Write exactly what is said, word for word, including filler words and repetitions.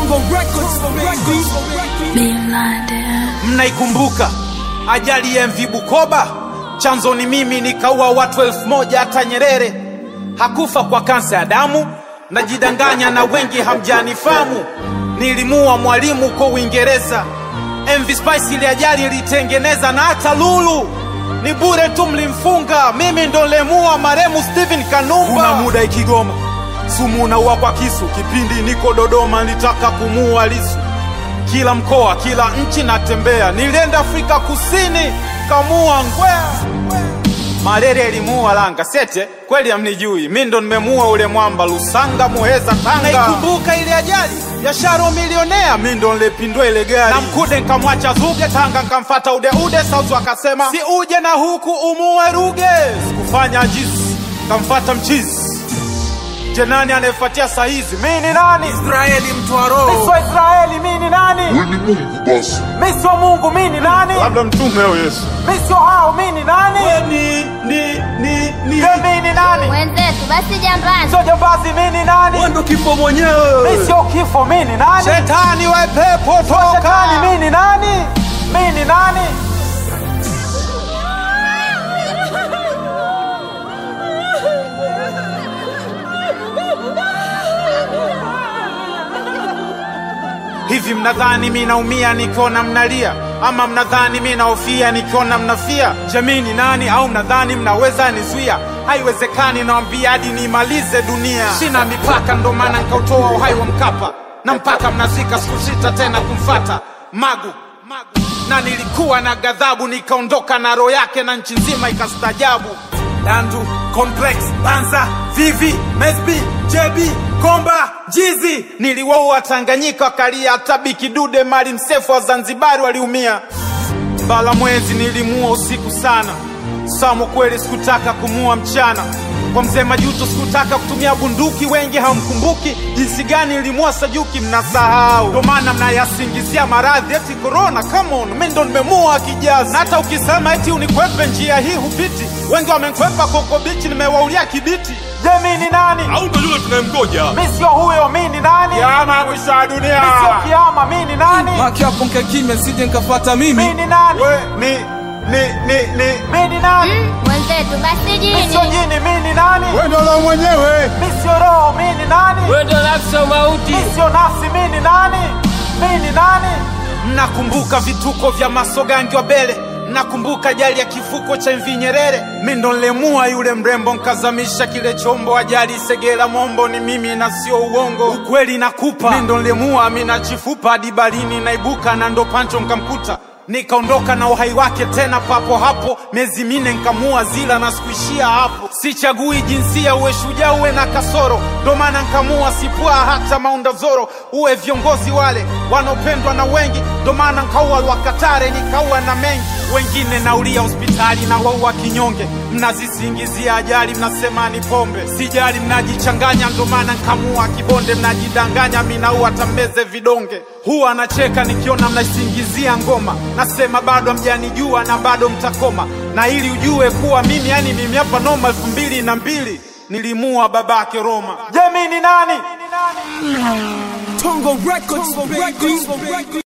Tongo Records, baby. Mnaikumbuka ajali ya M V Bukoba? Chanzo ni mimi, nikaua watu elfu moja. Hata Nyerere hakufa kwa kansa ya damu. Najidanganya na wengi hamjanifamu. Nilimuua mwalimu kwa Uingereza. M V Spice ile ajali ilitengeneza, na hata Lulu ni bure tu mlimfunga. Mimi ndo lemua maremu Steven Kanumba. Kuna muda Ikigoma sumu unaua kwa kisu. Kipindi niko Dodoma nilitaka kumuua Lissu. Kila mkoa, kila nchi natembea. Nilienda Afrika Kusini kamua Ngwea. Malaria ilimuua Langa. Sete kweli hamnijui, mimi ndo nimemuua ule mwamba Lusanga Muheza Tanga. Naikumbuka ile ajali ya Sharo milionea, mimi ndo nilepindua ile gari. Na Mkude nikamwacha Zuge Tanga, nikamfuata Ude Ude Sauzu akasema si uje na huku umuue Ruge. Sikufanya ajizi, nikamfuata Mchizi. Je, nani anayefuatia saa hizi? Mimi ni nani? Israeli mtu wa roho. Mimi sio Israeli, mimi ni nani? Wewe ni Mungu basi. Mimi sio Mungu, mimi ni nani? Labda mtume au Yesu. Mimi sio hao, mimi ni nani? Wewe ni ni ni ni. Mimi ni nani? Wenzetu basi jambazi. Sio jambazi, mimi ni nani? Wewe ndo kifo mwenyewe. Mimi sio kifo, mimi ni nani? Shetani wa pepo toka. Shetani, mimi ni nani? Mimi ni nani? Hivi mnadhani mimi naumia nikiona mnalia, ama mnadhani mimi naofia nikiona mnafia? Jamii ni nani? Au mnadhani mnaweza nizuia? Haiwezekani, naambia hadi nimalize dunia. Sina mipaka, ndo maana nikautoa uhai wa Mkapa, na mpaka mnazika sikusita tena kumfata Magu. Magu. Na nilikuwa na ghadhabu, nikaondoka na roho yake na nchi nzima ikastajabu. Dandu, Complex, Banza, Vivi, Mesbi, J B, Komba, Jizi. Niliwaua Tanganyika wakalia, hata Biki Dude Mali Msefu wa Zanzibari waliumia. Mbala Mwezi nilimuua usiku sana. Samo kweli sikutaka kumua mchana. Kwa Mzee Majuto sikutaka kutumia bunduki. Wengi hamkumbuki jinsi gani nilimua Sajuki, mnasahau. Ndo maana mnayasingizia maradhi eti corona. Come on, mimi ndo nimemua Kijazi. Na hata ukisema eti unikwepe njia hii hupiti. Wengi wamenikwepa Koko Beach, nimewaulia Kibiti. Je, mimi ni nani? Au ndo yule tunayemgoja? Mimi sio huyo, mimi ni nani? Kiama mwisho wa dunia. Mimi sio kiama, mimi ni nani? Maki hapo mke kimya sije nikafuata mimi. Mimi ni nani? Wewe ni ni ni ni. Mimi ni nani? Mm, wenzetu basi jini. Mimi sio jini, mimi ni nani? Wewe ndo roho mwenyewe. Mimi sio roho, mimi ni nani? Wewe ndo nafsi ya mauti. Mimi sio nafsi, mimi ni nani? Mimi ni nani? Mnakumbuka vituko vya Masogangi wa Bele? Nakumbuka ajali ya kifuko cha M V Nyerere? Mimi ndo nilemua yule mrembo, nkazamisha kile chombo. Ajali Segera Mombo ni mimi na sio uongo. Ukweli nakupa, mimi ndo nilemua Amina Chifupa. Hadi barini naibuka na ndo Pancho nkamkuta. Nikaondoka na uhai wake tena papo hapo. Miezi mine nkamua Zila na sikuishia hapo. Sichagui jinsia, uwe shujaa uwe na kasoro. Ndo maana nkamua Sipua hata Maunda Zoro. Uwe viongozi wale wanaopendwa na wengi. Ndo maana nkaua Lwakatare, nikaua na mengi. Wengine naulia hospitali na waua kinyonge. Mnazisingizia ajali, mnasema ni pombe. Sijali, mnajichanganya, ndo maana nkamua Kibonde. Mnajidanganya, minaua tambeze vidonge. Huwa anacheka nikiona mnasingizia ngoma. Nasema bado hamjanijua na bado mtakoma. Na ili ujue kuwa mimi, yani mimi hapa noma. elfu mbili na mbili nilimua babake Roma. Je, mimi ni nani? Tongo Records, baby.